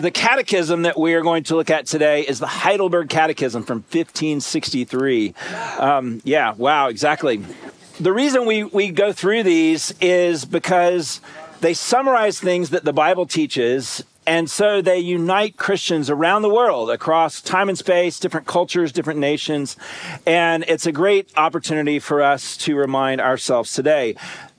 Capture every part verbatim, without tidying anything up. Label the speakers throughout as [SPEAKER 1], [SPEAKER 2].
[SPEAKER 1] The catechism that we are going to look at today is the Heidelberg Catechism from fifteen sixty-three. Um, yeah, wow, exactly. The reason we, we go through these is because they summarize things that the Bible teaches, and so they unite Christians around the world, across time and space, different cultures, different nations, and it's a great opportunity for us to remind ourselves today.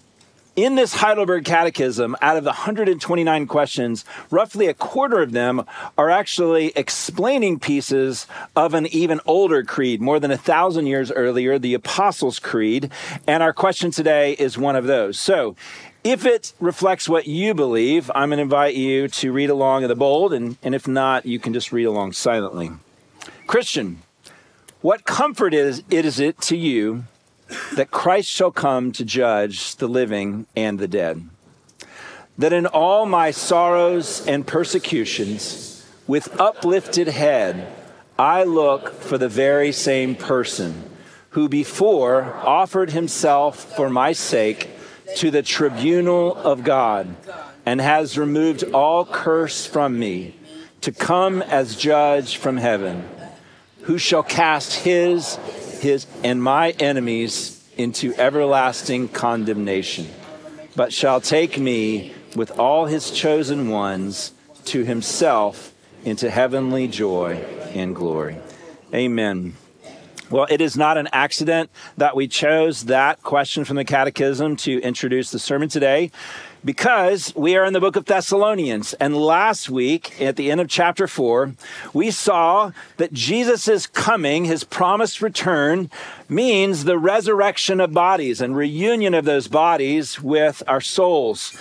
[SPEAKER 1] In this Heidelberg Catechism, out of the one hundred twenty-nine questions, roughly a quarter of them are actually explaining pieces of an even older creed, more than a thousand years earlier, the Apostles' Creed. And our question today is one of those. So if it reflects what you believe, I'm going to invite you to read along in the bold, and, and if not, you can just read along silently. Christian, what comfort is it, is it to you that Christ shall come to judge the living and the dead? That in all my sorrows and persecutions, with uplifted head, I look for the very same person who before offered himself for my sake to the tribunal of God and has removed all curse from me, to come as judge from heaven, who shall cast his his and my enemies into everlasting condemnation, but shall take me with all his chosen ones to himself into heavenly joy and glory. Amen. Well, it is not an accident that we chose that question from the Catechism to introduce the sermon today, because we are in the book of Thessalonians. And last week, at the end of chapter four, we saw that Jesus' coming, his promised return, means the resurrection of bodies and reunion of those bodies with our souls.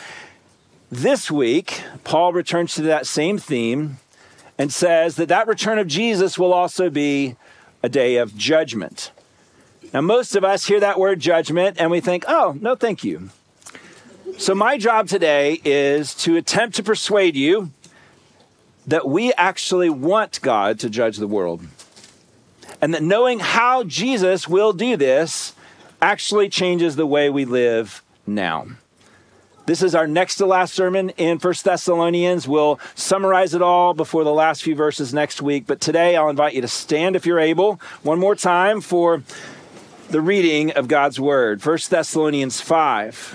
[SPEAKER 1] This week, Paul returns to that same theme and says that that return of Jesus will also be a day of judgment. Now, most of us hear that word judgment and we think, oh, no, thank you. So my job today is to attempt to persuade you that we actually want God to judge the world, and that knowing how Jesus will do this actually changes the way we live now. This is our next to last sermon in First Thessalonians. We'll summarize it all before the last few verses next week. But today I'll invite you to stand if you're able one more time for the reading of God's word. First Thessalonians five.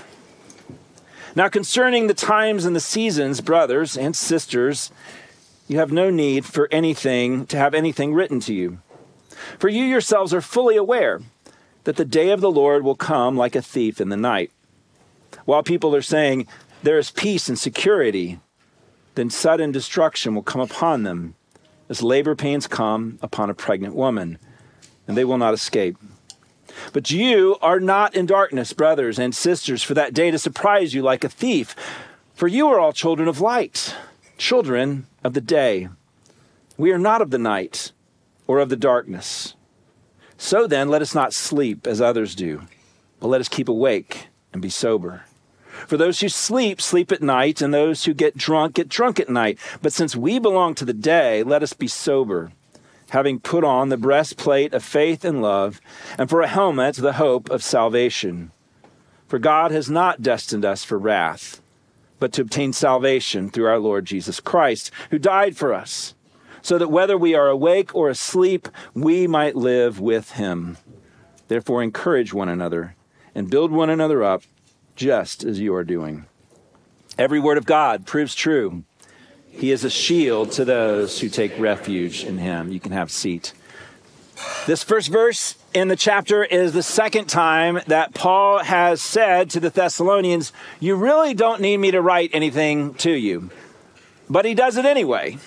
[SPEAKER 1] Now, concerning the times and the seasons, brothers and sisters, you have no need for anything to have anything written to you. For you yourselves are fully aware that the day of the Lord will come like a thief in the night. While people are saying there is peace and security, then sudden destruction will come upon them, as labor pains come upon a pregnant woman, and they will not escape. But you are not in darkness, brothers and sisters, for that day to surprise you like a thief. For you are all children of light, children of the day. We are not of the night or of the darkness. So then, let us not sleep as others do, but let us keep awake and be sober. For those who sleep, sleep at night, and those who get drunk, get drunk at night. But since we belong to the day, let us be sober, having put on the breastplate of faith and love, and for a helmet, the hope of salvation. For God has not destined us for wrath, but to obtain salvation through our Lord Jesus Christ, who died for us, so that whether we are awake or asleep, we might live with him. Therefore, encourage one another and build one another up, just as you are doing. Every word of God proves true. He is a shield to those who take refuge in him. You can have a seat. This first verse in the chapter is the second time that Paul has said to the Thessalonians, you really don't need me to write anything to you. But he does it anyway.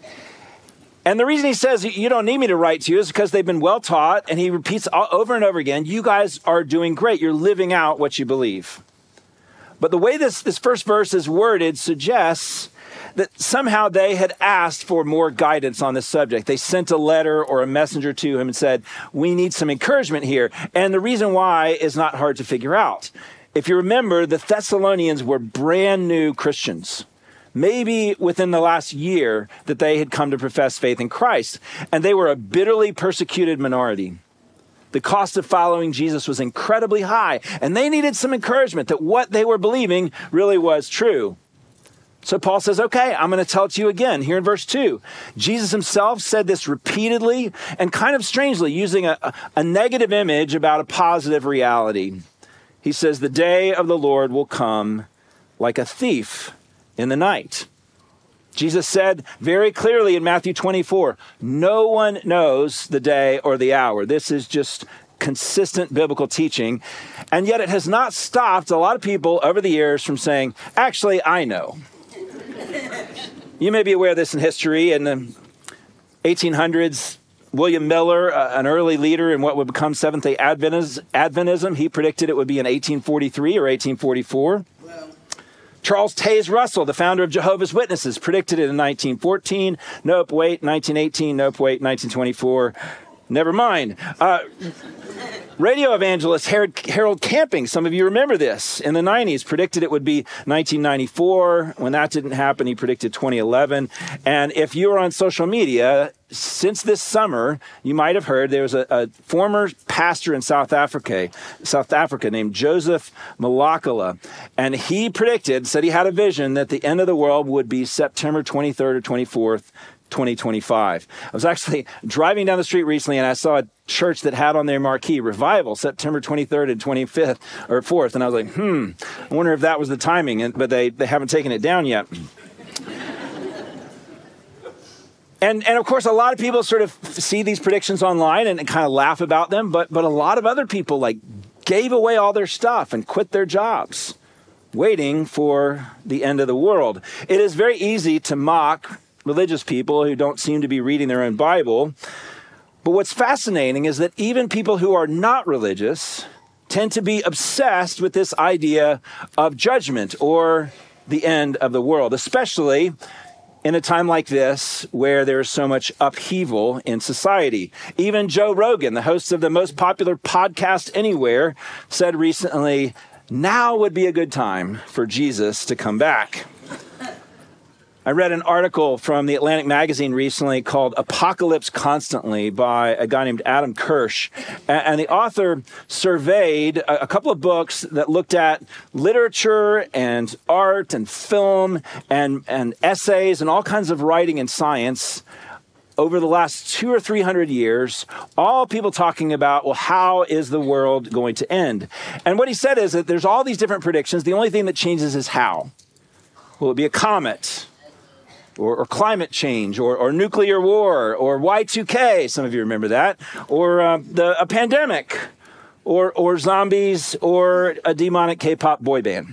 [SPEAKER 1] And the reason he says you don't need me to write to you is because they've been well taught, and he repeats over and over again, you guys are doing great. You're living out what you believe. But the way this, this first verse is worded suggests that somehow they had asked for more guidance on this subject. They sent a letter or a messenger to him and said, we need some encouragement here. And the reason why is not hard to figure out. If you remember, the Thessalonians were brand new Christians, maybe within the last year that they had come to profess faith in Christ. And they were a bitterly persecuted minority. The cost of following Jesus was incredibly high, and they needed some encouragement that what they were believing really was true. So Paul says, okay, I'm going to tell it to you again. Here in verse two, Jesus himself said this repeatedly and kind of strangely, using a, a negative image about a positive reality. He says, the day of the Lord will come like a thief in the night. Jesus said very clearly in Matthew twenty-four, no one knows the day or the hour. This is just consistent biblical teaching. And yet it has not stopped a lot of people over the years from saying, actually, I know. You may be aware of this in history. In the eighteen hundreds, William Miller, uh, an early leader in what would become Seventh-day Adventism, he predicted it would be in eighteen forty-three or eighteen forty-four. Wow. Charles Taze Russell, the founder of Jehovah's Witnesses, predicted it in nineteen fourteen. Nope, wait, nineteen eighteen. Nope, wait, nineteen twenty-four. Never mind. Uh, radio evangelist Harold Camping, some of you remember this, in the nineties, predicted it would be nineteen ninety-four. When that didn't happen, he predicted twenty eleven. And if you were on social media, since this summer, you might have heard there was a, a former pastor in South Africa, South Africa named Joseph Malakala. And he predicted, said he had a vision that the end of the world would be September twenty-third or twenty-fourth, twenty twenty-five. I was actually driving down the street recently and I saw a church that had on their marquee, Revival, September twenty-third and twenty-fifth or fourth. And I was like, hmm, I wonder if that was the timing, and, but they, they haven't taken it down yet. And, and of course, a lot of people sort of see these predictions online and, and kind of laugh about them. But, but a lot of other people like gave away all their stuff and quit their jobs, waiting for the end of the world. It is very easy to mock religious people who don't seem to be reading their own Bible. But what's fascinating is that even people who are not religious tend to be obsessed with this idea of judgment or the end of the world, especially in a time like this where there's so much upheaval in society. Even Joe Rogan, the host of the most popular podcast anywhere, said recently, now would be a good time for Jesus to come back. I read an article from the Atlantic magazine recently called Apocalypse Constantly by a guy named Adam Kirsch. And the author surveyed a couple of books that looked at literature and art and film and, and essays and all kinds of writing and science over the last two or three hundred years, all people talking about, well, how is the world going to end? And what he said is that there's all these different predictions. The only thing that changes is how. Will it be a comet? Or, or climate change, or, or nuclear war, or Y two K, some of you remember that, or uh, the, a pandemic, or, or zombies, or a demonic K-pop boy band.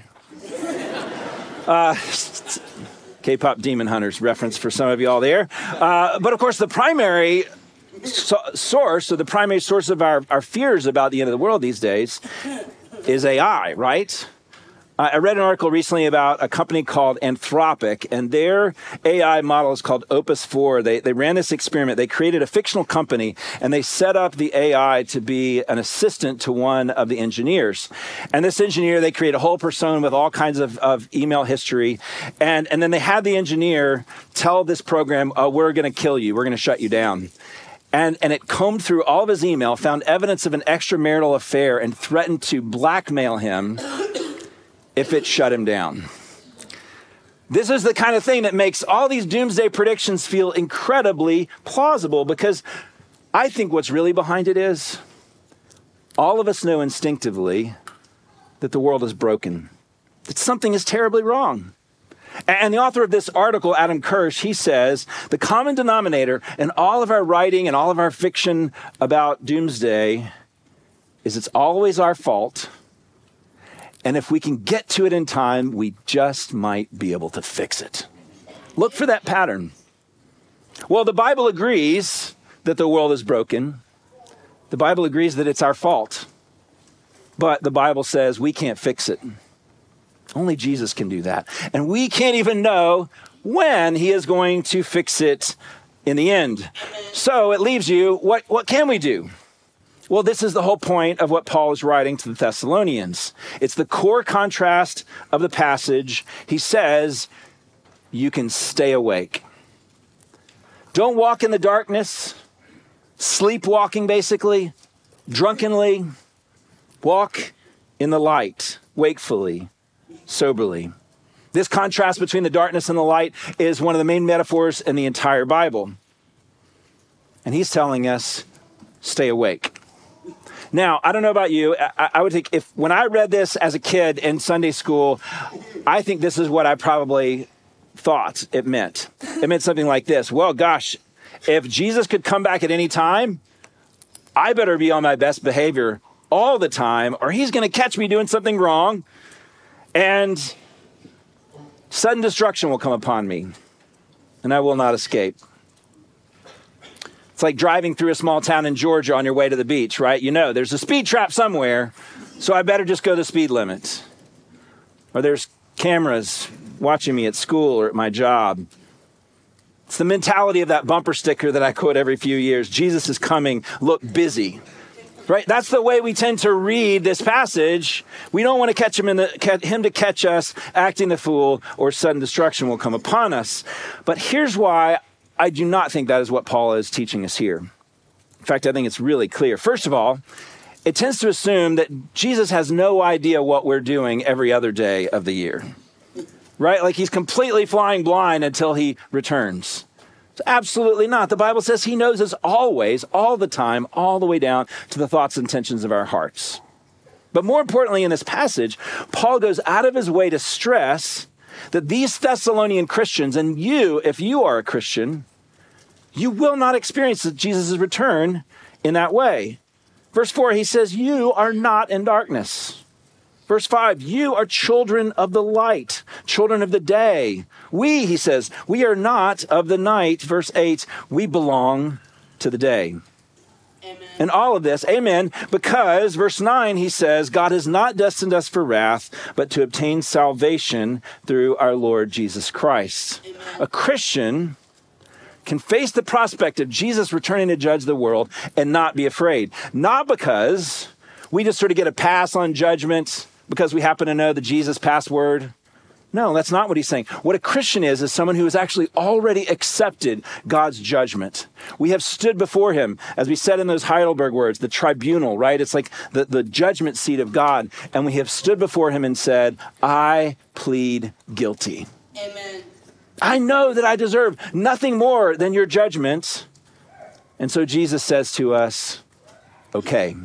[SPEAKER 1] Uh, K-pop Demon Hunters reference for some of you all there. Uh, but of course, the primary so- source, or the primary source of our, our fears about the end of the world these days is A I, right? I read an article recently about a company called Anthropic, and their A I model is called Opus four. They, they ran this experiment. They created a fictional company, and they set up the A I to be an assistant to one of the engineers. And this engineer, they create a whole persona with all kinds of, of email history. And, and then they had the engineer tell this program, oh, we're going to kill you. We're going to shut you down. And, and it combed through all of his email, found evidence of an extramarital affair, and threatened to blackmail him if it shut him down. This is the kind of thing that makes all these doomsday predictions feel incredibly plausible, because I think what's really behind it is all of us know instinctively that the world is broken, that something is terribly wrong. And the author of this article, Adam Kirsch, he says, the common denominator in all of our writing and all of our fiction about doomsday is it's always our fault. And if we can get to it in time, we just might be able to fix it. Look for that pattern. Well, the Bible agrees that the world is broken. The Bible agrees that it's our fault. But the Bible says we can't fix it. Only Jesus can do that. And we can't even know when he is going to fix it in the end. So it leaves you, what, what can we do? Well, this is the whole point of what Paul is writing to the Thessalonians. It's the core contrast of the passage. He says, you can stay awake. Don't walk in the darkness, sleepwalking basically, drunkenly. Walk in the light, wakefully, soberly. This contrast between the darkness and the light is one of the main metaphors in the entire Bible. And he's telling us, stay awake. Now, I don't know about you. I, I would think if when I read this as a kid in Sunday school, I think this is what I probably thought it meant. It meant something like this. Well, gosh, if Jesus could come back at any time, I better be on my best behavior all the time, or he's going to catch me doing something wrong, and sudden destruction will come upon me, and I will not escape. It's like driving through a small town in Georgia on your way to the beach, right? You know, there's a speed trap somewhere, so I better just go the speed limit. Or there's cameras watching me at school or at my job. It's the mentality of that bumper sticker that I quote every few years. Jesus is coming, look busy. Right? That's the way we tend to read this passage. We don't want to catch him in the him to catch us acting the fool, or sudden destruction will come upon us. But here's why I do not think that is what Paul is teaching us here. In fact, I think it's really clear. First of all, it tends to assume that Jesus has no idea what we're doing every other day of the year. Right? Like he's completely flying blind until he returns. Absolutely not. The Bible says he knows us always, all the time, all the way down to the thoughts and intentions of our hearts. But more importantly, in this passage, Paul goes out of his way to stress that these Thessalonian Christians, and you, if you are a Christian, you will not experience Jesus' return in that way. Verse four, he says, you are not in darkness. Verse five, you are children of the light, children of the day. We, he says, we are not of the night. Verse eight, we belong to the day. Amen. And all of this, amen, because verse nine, he says, God has not destined us for wrath, but to obtain salvation through our Lord Jesus Christ. Amen. A Christian can face the prospect of Jesus returning to judge the world and not be afraid. Not because we just sort of get a pass on judgment because we happen to know the Jesus password. No, that's not what he's saying. What a Christian is, is someone who has actually already accepted God's judgment. We have stood before him, as we said in those Heidelberg words, the tribunal, right? It's like the, the judgment seat of God. And we have stood before him and said, I plead guilty. Amen. I know that I deserve nothing more than your judgment. And so Jesus says to us, okay,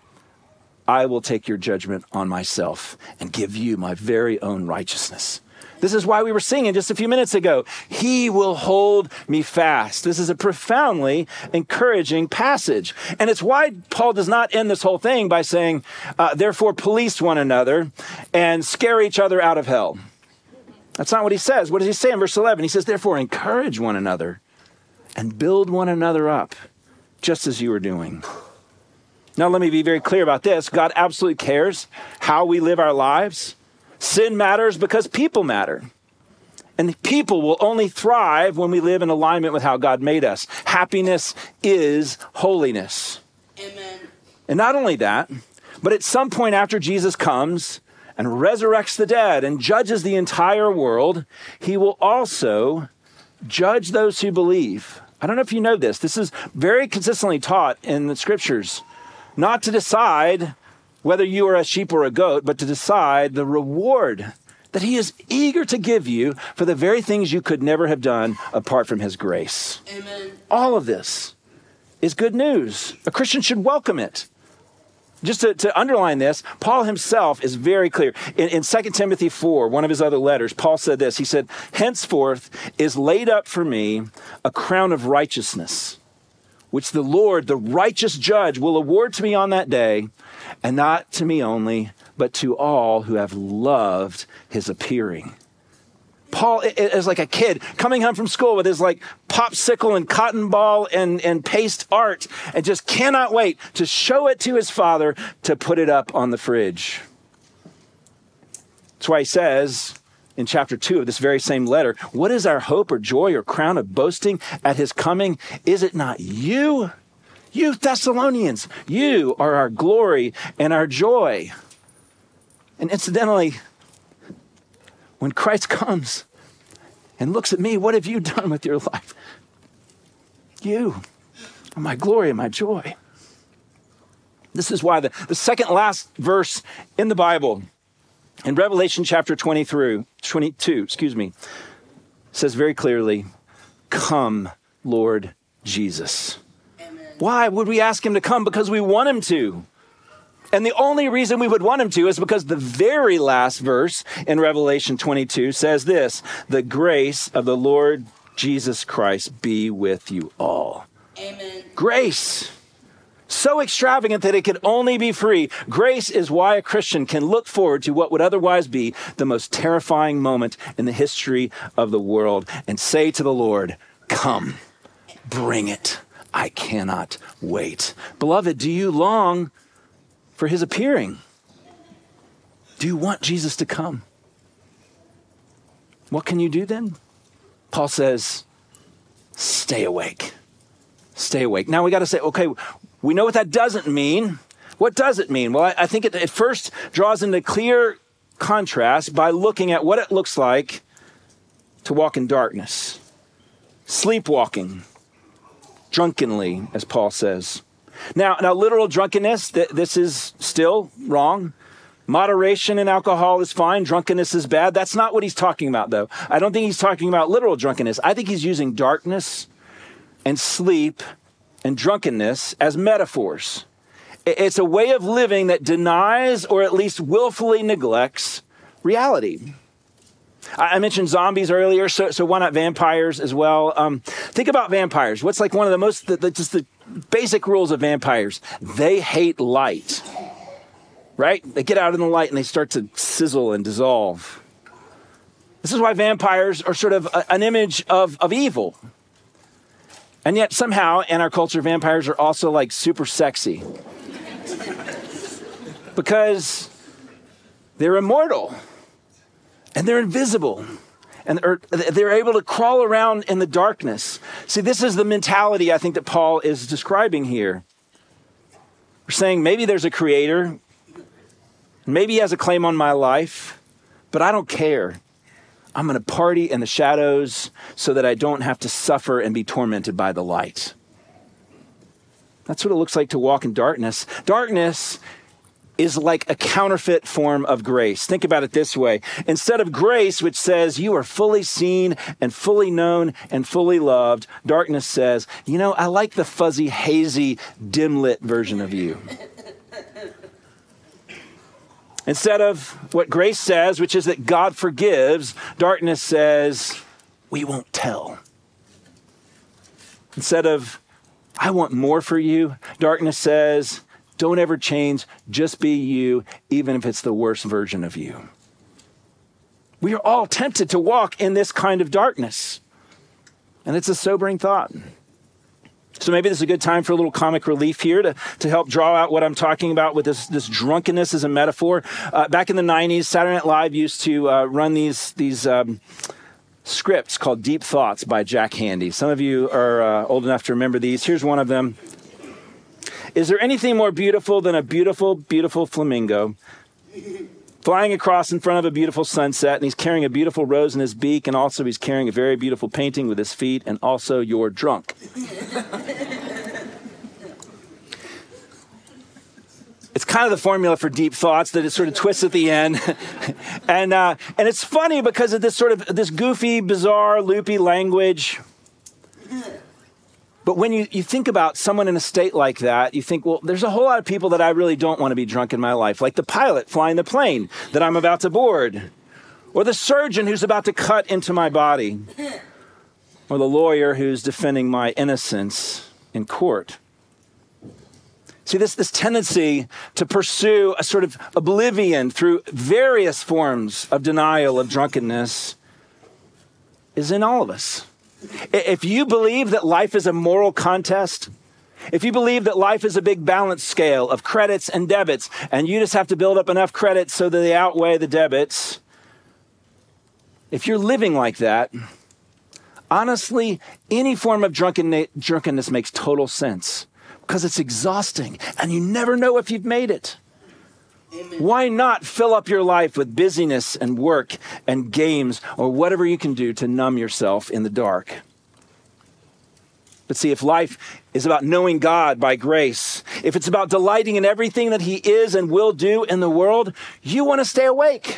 [SPEAKER 1] I will take your judgment on myself and give you my very own righteousness. This is why we were singing just a few minutes ago. He will hold me fast. This is a profoundly encouraging passage. And it's why Paul does not end this whole thing by saying, uh, therefore police one another and scare each other out of hell. That's not what he says. What does he say in verse eleven? He says, therefore encourage one another and build one another up, just as you are doing. Now, let me be very clear about this. God absolutely cares how we live our lives. Sin matters because people matter. And people will only thrive when we live in alignment with how God made us. Happiness is holiness. Amen. And not only that, but at some point after Jesus comes and resurrects the dead and judges the entire world, he will also judge those who believe. I don't know if you know this. This is very consistently taught in the scriptures. Not to decide whether you are a sheep or a goat, but to decide the reward that he is eager to give you for the very things you could never have done apart from his grace. Amen. All of this is good news. A Christian should welcome it. Just to, to underline this, Paul himself is very clear. In, in Second Timothy four, one of his other letters, Paul said this. He said, henceforth is laid up for me a crown of righteousness, which the Lord, the righteous judge, will award to me on that day, and not to me only, but to all who have loved his appearing. Paul is like a kid coming home from school with his like popsicle and cotton ball and, and paste art and just cannot wait to show it to his father to put it up on the fridge. That's why he says in chapter two of this very same letter, what is our hope or joy or crown of boasting at his coming? Is it not you? You Thessalonians, you are our glory and our joy. And incidentally, when Christ comes and looks at me, what have you done with your life? You are my glory and my joy. This is why the, the second last verse in the Bible In Revelation chapter twenty-three, twenty-two, excuse me, says very clearly, come, Lord Jesus. Amen. Why would we ask him to come? Because we want him to. And the only reason we would want him to is because the very last verse in Revelation twenty-two says this, the grace of the Lord Jesus Christ be with you all. Amen. Grace. So extravagant that it could only be free. Grace is why a Christian can look forward to what would otherwise be the most terrifying moment in the history of the world and say to the Lord, come, bring it. I cannot wait. Beloved, do you long for his appearing? Do you want Jesus to come? What can you do then? Paul says, stay awake. Stay awake. Now we got to say, okay, we know what that doesn't mean. What does it mean? Well, I, I think it, it first draws into clear contrast by looking at what it looks like to walk in darkness, sleepwalking, drunkenly, as Paul says. Now, now literal drunkenness, th- this is still wrong. Moderation in alcohol is fine. Drunkenness is bad. That's not what he's talking about, though. I don't think he's talking about literal drunkenness. I think he's using darkness and sleep and drunkenness as metaphors. It's a way of living that denies or at least willfully neglects reality. I mentioned zombies earlier, so, so why not vampires as well? Um, think about vampires. What's like one of the most, the, the, just the basic rules of vampires? They hate light, right? They get out in the light and they start to sizzle and dissolve. This is why vampires are sort of a, an image of, of evil. And yet somehow in our culture, vampires are also like super sexy because they're immortal and they're invisible and they're able to crawl around in the darkness. See, this is the mentality I think that Paul is describing here. We're saying maybe there's a creator, maybe he has a claim on my life, but I don't care. I'm going to party in the shadows so that I don't have to suffer and be tormented by the light. That's what it looks like to walk in darkness. Darkness is like a counterfeit form of grace. Think about it this way. Instead of grace, which says you are fully seen and fully known and fully loved, darkness says, you know, I like the fuzzy, hazy, dim-lit version of you. Instead of what grace says, which is that God forgives, darkness says, we won't tell. Instead of, I want more for you, darkness says, don't ever change, just be you, even if it's the worst version of you. We are all tempted to walk in this kind of darkness. And it's a sobering thought. So maybe this is a good time for a little comic relief here to, to help draw out what I'm talking about with this, this drunkenness as a metaphor. Uh, back in the nineties, Saturday Night Live used to uh, run these these um, scripts called Deep Thoughts by Jack Handey. Some of you are uh, old enough to remember these. Here's one of them. Is there anything more beautiful than a beautiful, beautiful flamingo flying across in front of a beautiful sunset, and he's carrying a beautiful rose in his beak, and also he's carrying a very beautiful painting with his feet, and also you're drunk. It's kind of the formula for deep thoughts that it sort of twists at the end. and uh, and it's funny because of this sort of this goofy, bizarre, loopy language. But when you, you think about someone in a state like that, you think, well, there's a whole lot of people that I really don't want to be drunk in my life, like the pilot flying the plane that I'm about to board, or the surgeon who's about to cut into my body, or the lawyer who's defending my innocence in court. See, this, this tendency to pursue a sort of oblivion through various forms of denial of drunkenness is in all of us. If you believe that life is a moral contest, if you believe that life is a big balance scale of credits and debits, and you just have to build up enough credits so that they outweigh the debits, if you're living like that, honestly, any form of drunken, drunkenness makes total sense because it's exhausting and you never know if you've made it. Amen. Why not fill up your life with busyness and work and games or whatever you can do to numb yourself in the dark? But see, if life is about knowing God by grace, if it's about delighting in everything that he is and will do in the world, you want to stay awake.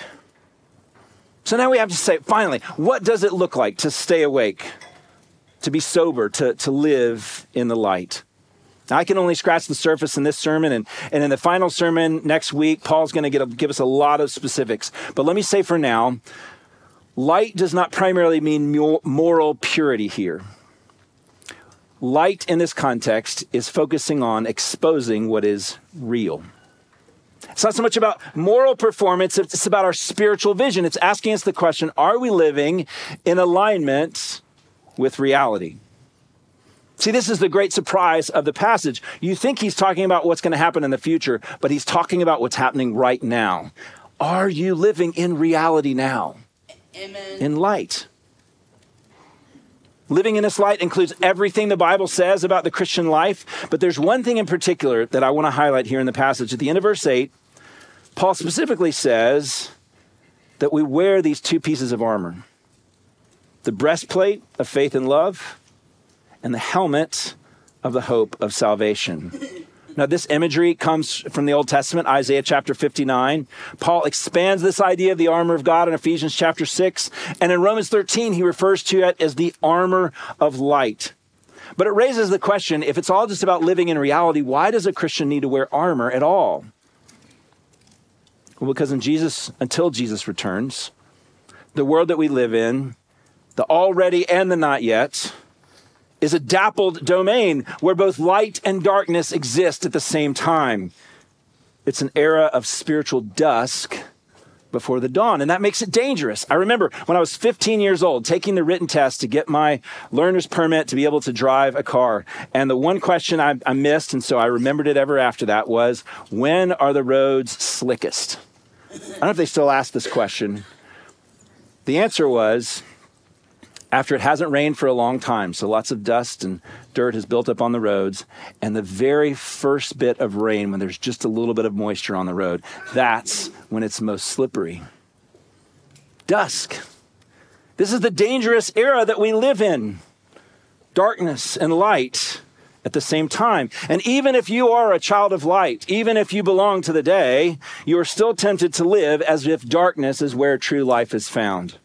[SPEAKER 1] So now we have to say, finally, what does it look like to stay awake, to be sober, to, to live in the light? Now, I can only scratch the surface in this sermon, and, and in the final sermon next week, Paul's going to give us a lot of specifics. But let me say for now, light does not primarily mean moral purity here. Light in this context is focusing on exposing what is real. It's not so much about moral performance, it's about our spiritual vision. It's asking us the question, are we living in alignment with reality? See, this is the great surprise of the passage. You think he's talking about what's going to happen in the future, but he's talking about what's happening right now. Are you living in reality now? Amen. In light? Living in this light includes everything the Bible says about the Christian life, but there's one thing in particular that I want to highlight here in the passage. At the end of verse eight, Paul specifically says that we wear these two pieces of armor, the breastplate of faith and love and the helmet of the hope of salvation. Now, this imagery comes from the Old Testament, Isaiah chapter fifty-nine. Paul expands this idea of the armor of God in Ephesians chapter six. And in Romans thirteen, he refers to it as the armor of light. But it raises the question, if it's all just about living in reality, why does a Christian need to wear armor at all? Well, because in Jesus, until Jesus returns, the world that we live in, the already and the not yet, is a dappled domain where both light and darkness exist at the same time. It's an era of spiritual dusk before the dawn, and that makes it dangerous. I remember when I was fifteen years old, taking the written test to get my learner's permit to be able to drive a car. And the one question I, I missed, and so I remembered it ever after that, was, when are the roads slickest? I don't know if they still ask this question. The answer was, after it hasn't rained for a long time, so lots of dust and dirt has built up on the roads, and the very first bit of rain, when there's just a little bit of moisture on the road, that's when it's most slippery. Dusk. This is the dangerous era that we live in. Darkness and light at the same time. And even if you are a child of light, even if you belong to the day, you are still tempted to live as if darkness is where true life is found.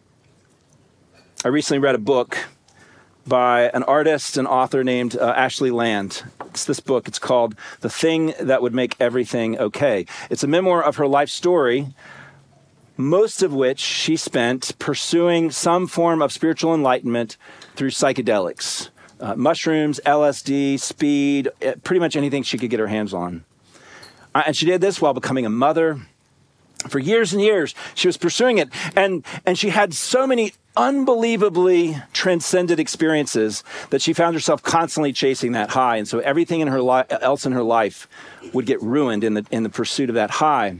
[SPEAKER 1] I recently read a book by an artist and author named uh, Ashley Land. It's this book. It's called The Thing That Would Make Everything Okay. It's a memoir of her life story, most of which she spent pursuing some form of spiritual enlightenment through psychedelics, uh, mushrooms, L S D, speed, pretty much anything she could get her hands on. Uh, and she did this while becoming a mother. For years and years, she was pursuing it. And, and she had so many unbelievably transcendent experiences that she found herself constantly chasing that high. And so everything in her li- else in her life would get ruined in the, in the pursuit of that high.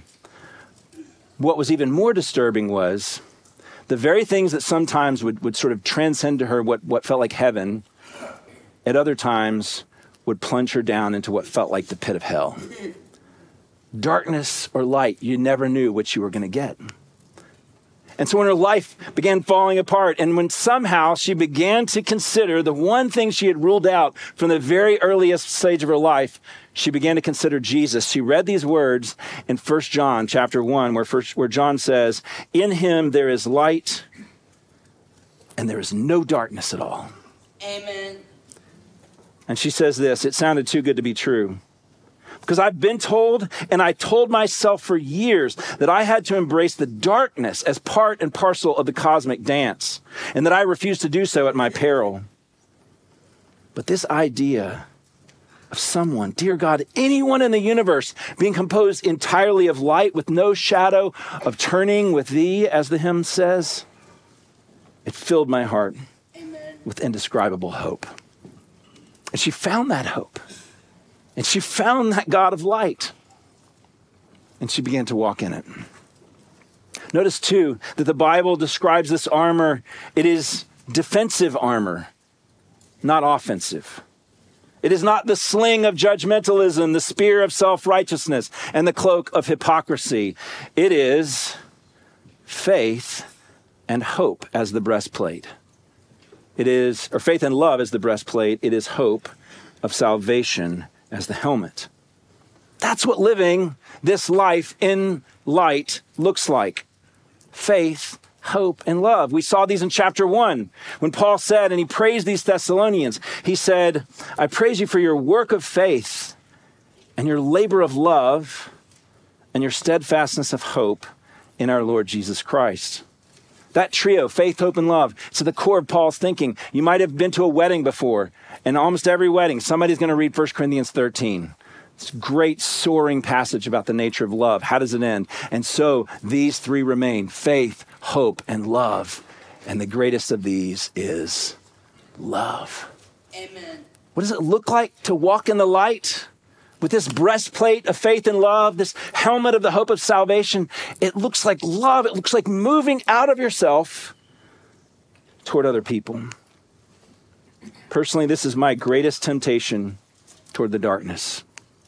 [SPEAKER 1] What was even more disturbing was the very things that sometimes would, would sort of transcend to her what, what felt like heaven, at other times would plunge her down into what felt like the pit of hell. Darkness or light, you never knew what you were going to get. And so when her life began falling apart, and when somehow she began to consider the one thing she had ruled out from the very earliest stage of her life, she began to consider Jesus. She read these words in First John chapter one, where, first, where John says, "In him there is light, and there is no darkness at all." Amen. And she says this, "It sounded too good to be true. Because I've been told, and I told myself for years, that I had to embrace the darkness as part and parcel of the cosmic dance, and that I refused to do so at my peril. But this idea of someone, dear God, anyone in the universe being composed entirely of light with no shadow of turning with thee, as the hymn says, it filled my heart Amen. With indescribable hope." And she found that hope. And she found that God of light. And she began to walk in it. Notice, too, that the Bible describes this armor. It is defensive armor, not offensive. It is not the sling of judgmentalism, the spear of self-righteousness, and the cloak of hypocrisy. It is faith and hope as the breastplate. It is, or faith and love as the breastplate. It is hope of salvation as the helmet. That's what living this life in light looks like. Faith, hope, and love. We saw these in chapter one when Paul said, and he praised these Thessalonians. He said, I praise you for your work of faith and your labor of love and your steadfastness of hope in our Lord Jesus Christ. That trio, faith, hope, and love, it's at the core of Paul's thinking. You might have been to a wedding before, and almost every wedding, somebody's going to read First Corinthians thirteen. It's a great soaring passage about the nature of love. How does it end? And so these three remain, faith, hope, and love. And the greatest of these is love.
[SPEAKER 2] Amen.
[SPEAKER 1] What does it look like to walk in the light? With this breastplate of faith and love, this helmet of the hope of salvation, it looks like love. It looks like moving out of yourself toward other people. Personally, this is my greatest temptation toward the darkness.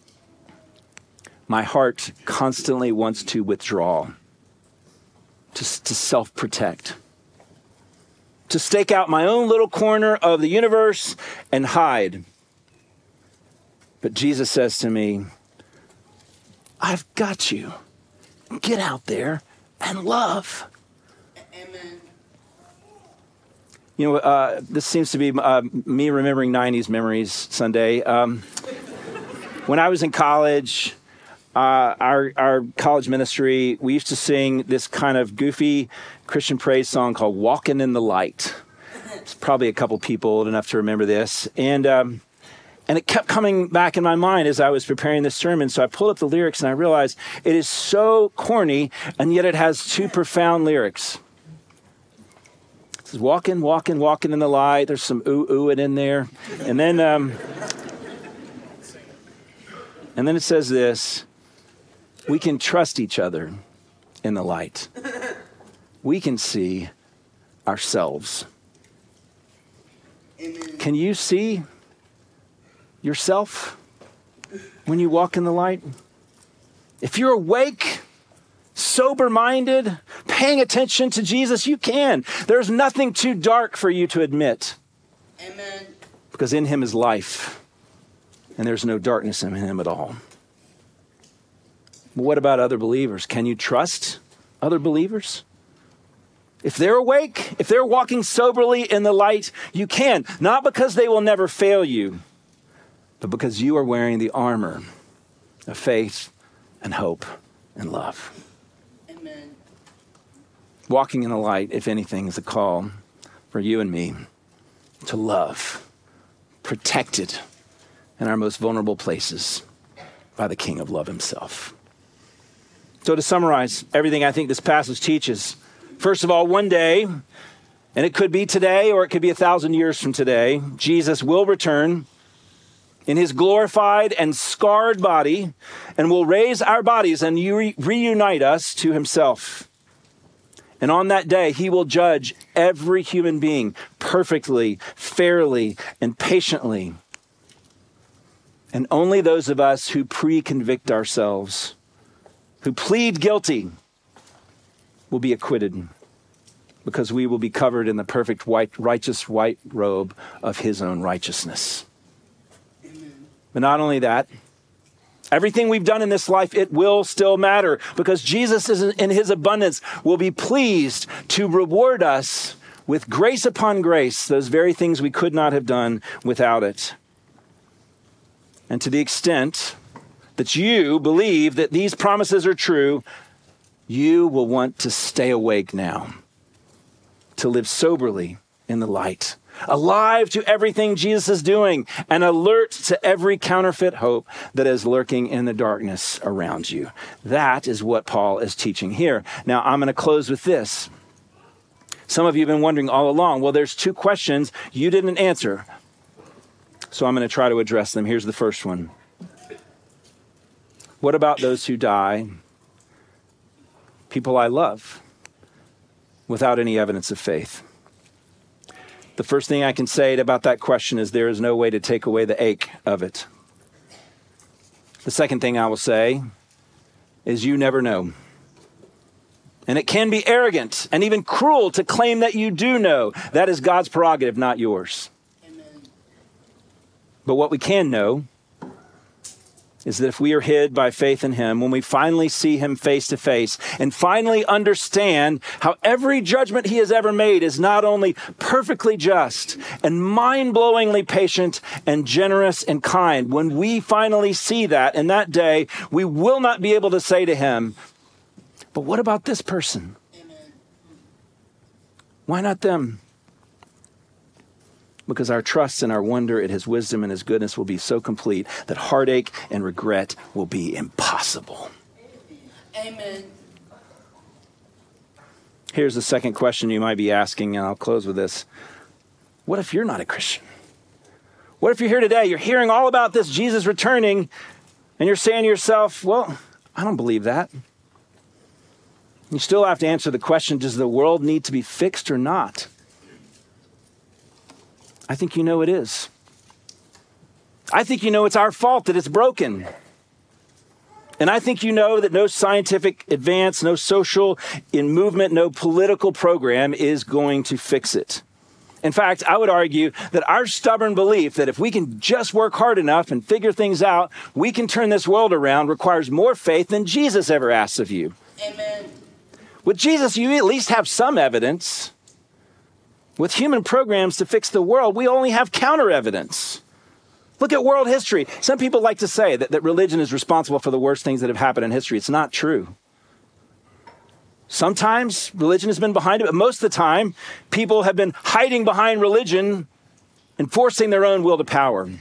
[SPEAKER 1] My heart constantly wants to withdraw, to, to self-protect, to stake out my own little corner of the universe and hide. But Jesus says to me, I've got you. Get out there and love.
[SPEAKER 2] Amen.
[SPEAKER 1] You know, uh, this seems to be uh, me remembering nineties memories Sunday. Um, when I was in college, uh, our, our college ministry, we used to sing this kind of goofy Christian praise song called Walking in the Light. It's probably a couple people old enough to remember this. And um, and it kept coming back in my mind as I was preparing this sermon. So I pulled up the lyrics and I realized it is so corny, and yet it has two profound lyrics. It says, walking, walking, walking in the light. There's some ooh, ooh, in there. And then, um, and then it says this, we can trust each other in the light. We can see ourselves.
[SPEAKER 2] Amen.
[SPEAKER 1] Can you see yourself when you walk in the light? If you're awake, sober-minded, paying attention to Jesus, you can. There's nothing too dark for you to admit.
[SPEAKER 2] Amen.
[SPEAKER 1] Because in him is life, and there's no darkness in him at all. But what about other believers? Can you trust other believers? If they're awake, if they're walking soberly in the light, you can. Not because they will never fail you, but because you are wearing the armor of faith and hope and love.
[SPEAKER 2] Amen.
[SPEAKER 1] Walking in the light, if anything, is a call for you and me to love, protected in our most vulnerable places by the King of love himself. So to summarize everything I think this passage teaches, first of all, one day, and it could be today or it could be a thousand years from today, Jesus will return in his glorified and scarred body and will raise our bodies and re- reunite us to himself. And on that day, he will judge every human being perfectly, fairly, and patiently. And only those of us who pre-convict ourselves, who plead guilty, will be acquitted, because we will be covered in the perfect white, righteous white robe of his own righteousness.
[SPEAKER 2] Amen.
[SPEAKER 1] But not only that, everything we've done in this life, it will still matter, because Jesus is in his abundance will be pleased to reward us with grace upon grace, those very things we could not have done without it. And to the extent that you believe that these promises are true, you will want to stay awake now, to live soberly in the light, alive to everything Jesus is doing, and alert to every counterfeit hope that is lurking in the darkness around you. That is what Paul is teaching here. Now, I'm going to close with this. Some of you have been wondering all along, well, there's two questions you didn't answer. So I'm going to try to address them. Here's the first one. What about those who die, people I love, without any evidence of faith? The first thing I can say about that question is there is no way to take away the ache of it. The second thing I will say is you never know. And it can be arrogant and even cruel to claim that you do know. That is God's prerogative, not yours.
[SPEAKER 2] Amen.
[SPEAKER 1] But what we can know is that if we are hid by faith in him, when we finally see him face to face and finally understand how every judgment he has ever made is not only perfectly just and mind-blowingly patient and generous and kind, when we finally see that in that day, we will not be able to say to him, but what about this person?
[SPEAKER 2] Amen.
[SPEAKER 1] Why not them? Because our trust and our wonder at his wisdom and his goodness will be so complete that heartache and regret will be impossible.
[SPEAKER 2] Amen.
[SPEAKER 1] Here's the second question you might be asking, and I'll close with this. What if you're not a Christian? What if you're here today, you're hearing all about this Jesus returning, and you're saying to yourself, well, I don't believe that. You still have to answer the question, does the world need to be fixed or not? I think you know it is. I think you know it's our fault that it's broken. And I think you know that no scientific advance, no social in movement, no political program is going to fix it. In fact, I would argue that our stubborn belief that if we can just work hard enough and figure things out, we can turn this world around requires more faith than Jesus ever asks of you.
[SPEAKER 2] Amen.
[SPEAKER 1] With Jesus, you at least have some evidence. With human programs to fix the world, we only have counter evidence. Look at world history. Some people like to say that, that religion is responsible for the worst things that have happened in history. It's not true. Sometimes religion has been behind it, but most of the time, people have been hiding behind religion and forcing their own will to power.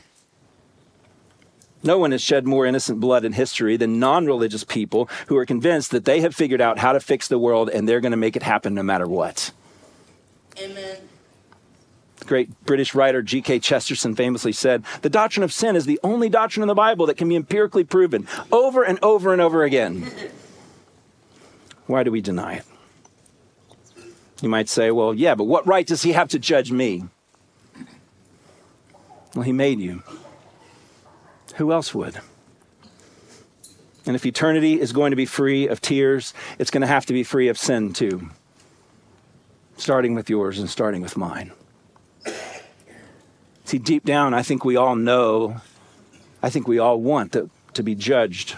[SPEAKER 1] No one has shed more innocent blood in history than non-religious people who are convinced that they have figured out how to fix the world and they're going to make it happen no matter what.
[SPEAKER 2] Amen.
[SPEAKER 1] The great British writer G K Chesterton famously said, the doctrine of sin is the only doctrine in the Bible that can be empirically proven over and over and over again. Why do we deny it? You might say, well, yeah, but what right does he have to judge me? Well, he made you. Who else would? And if eternity is going to be free of tears, it's going to have to be free of sin too. Starting with yours and starting with mine. See, deep down, I think we all know, I think we all want to, to be judged.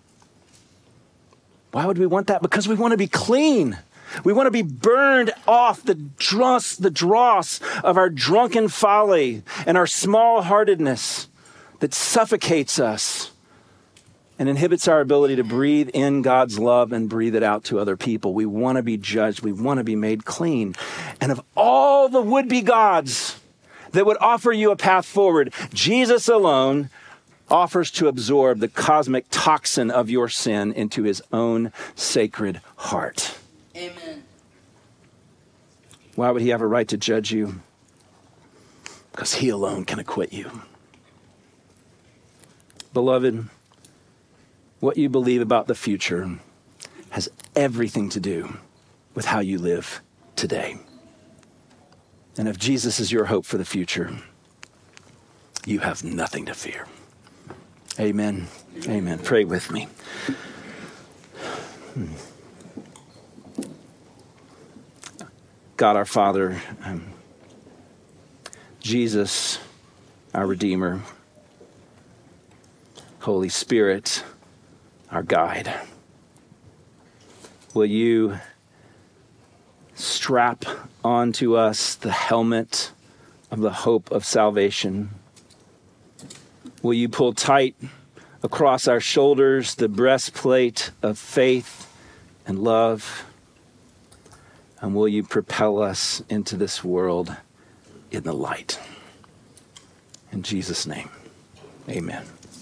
[SPEAKER 1] Why would we want that? Because we want to be clean. We want to be burned off the dross, the dross of our drunken folly and our small-heartedness that suffocates us and inhibits our ability to breathe in God's love and breathe it out to other people. We want to be judged. We want to be made clean. And of all the would-be gods that would offer you a path forward, Jesus alone offers to absorb the cosmic toxin of your sin into his own sacred heart.
[SPEAKER 2] Amen.
[SPEAKER 1] Why would he have a right to judge you? Because he alone can acquit you. Beloved, what you believe about the future has everything to do with how you live today. And if Jesus is your hope for the future, you have nothing to fear. Amen. Amen. Pray with me. Hmm. God our Father, um, Jesus, our Redeemer, Holy Spirit, our guide. Will you strap onto us the helmet of the hope of salvation? Will you pull tight across our shoulders the breastplate of faith and love? And will you propel us into this world in the light? In Jesus' name, amen.